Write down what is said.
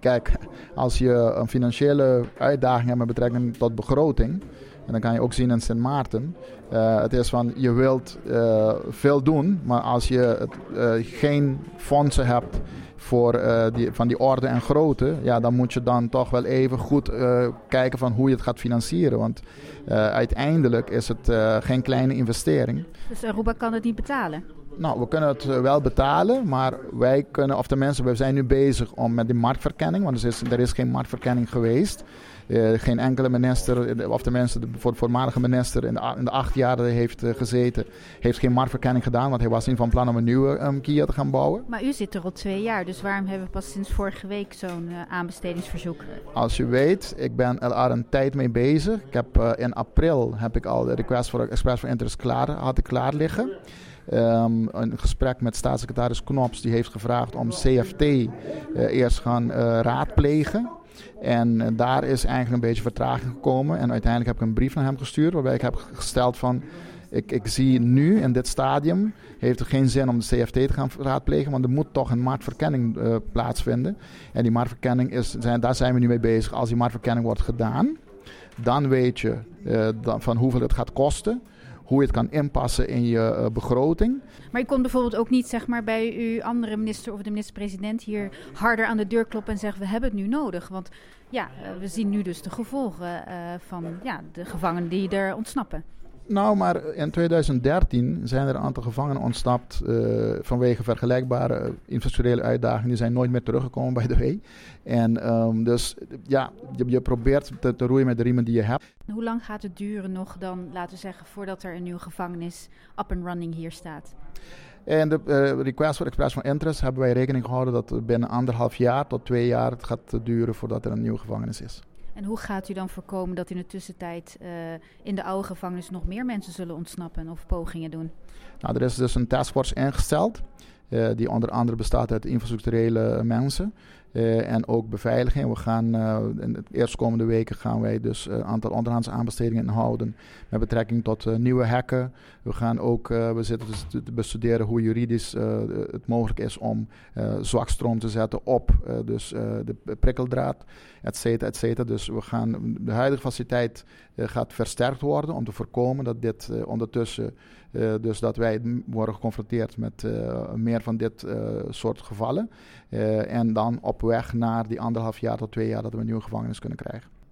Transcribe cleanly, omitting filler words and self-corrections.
Kijk, als je een financiële uitdaging hebt met betrekking tot begroting, en dan kan je ook zien in Sint Maarten, het is van je wilt veel doen, maar als je geen fondsen hebt voor van die orde en grootte, ja, dan moet je dan toch wel even goed kijken van hoe je het gaat financieren. Want uiteindelijk is het geen kleine investering. Dus Aruba kan het niet betalen? Nou, we kunnen het wel betalen, maar wij zijn nu bezig met die marktverkenning, want er is geen marktverkenning geweest. Geen enkele minister, of tenminste de voormalige minister in de 8 jaar dat hij heeft gezeten, heeft geen marktverkenning gedaan, want hij was niet van plan om een nieuwe Kia te gaan bouwen. Maar u zit er al 2 jaar, dus waarom hebben we pas sinds vorige week zo'n aanbestedingsverzoek? Als je weet, ik ben er een tijd mee bezig. In april heb ik al de request voor Express for Interest klaar liggen. Een gesprek met staatssecretaris Knops, die heeft gevraagd om CFT eerst gaan raadplegen. En daar is eigenlijk een beetje vertraging gekomen. En uiteindelijk heb ik een brief naar hem gestuurd, waarbij ik heb gesteld van, ik zie nu in dit stadium, heeft het geen zin om de CFT te gaan raadplegen, want er moet toch een marktverkenning plaatsvinden. En die marktverkenning daar zijn we nu mee bezig. Als die marktverkenning wordt gedaan, dan weet je van hoeveel het gaat kosten, hoe je het kan inpassen in je begroting. Maar je kon bijvoorbeeld ook niet zeg maar, bij uw andere minister of de minister-president hier harder aan de deur kloppen en zeggen we hebben het nu nodig. Want ja, we zien nu dus de gevolgen van de gevangenen die er ontsnappen. Nou, maar in 2013 zijn er een aantal gevangenen ontsnapt vanwege vergelijkbare infrastructurele uitdagingen. Die zijn nooit meer teruggekomen bij de W. En dus ja, je probeert te roeien met de riemen die je hebt. Hoe lang gaat het duren nog dan, laten we zeggen, voordat er een nieuwe gevangenis up and running hier staat? En de request for Express for Interest hebben wij rekening gehouden dat binnen 1,5 jaar tot 2 jaar het gaat duren voordat er een nieuwe gevangenis is. En hoe gaat u dan voorkomen dat in de tussentijd in de oude gevangenis nog meer mensen zullen ontsnappen of pogingen doen? Nou, er is dus een taskforce ingesteld die onder andere bestaat uit infrastructurele mensen en ook beveiliging. We gaan in de eerstkomende weken gaan wij dus een aantal onderhandse aanbestedingen inhouden met betrekking tot nieuwe hekken. We gaan ook, we zitten dus te bestuderen hoe juridisch het mogelijk is om zwakstroom te zetten op de prikkeldraad, et cetera. Dus de huidige faciliteit gaat versterkt worden om te voorkomen dat dit ondertussen, dus dat wij worden geconfronteerd met meer van dit soort gevallen. En dan op weg naar die 1,5 jaar tot 2 jaar dat we een nieuwe gevangenis kunnen krijgen.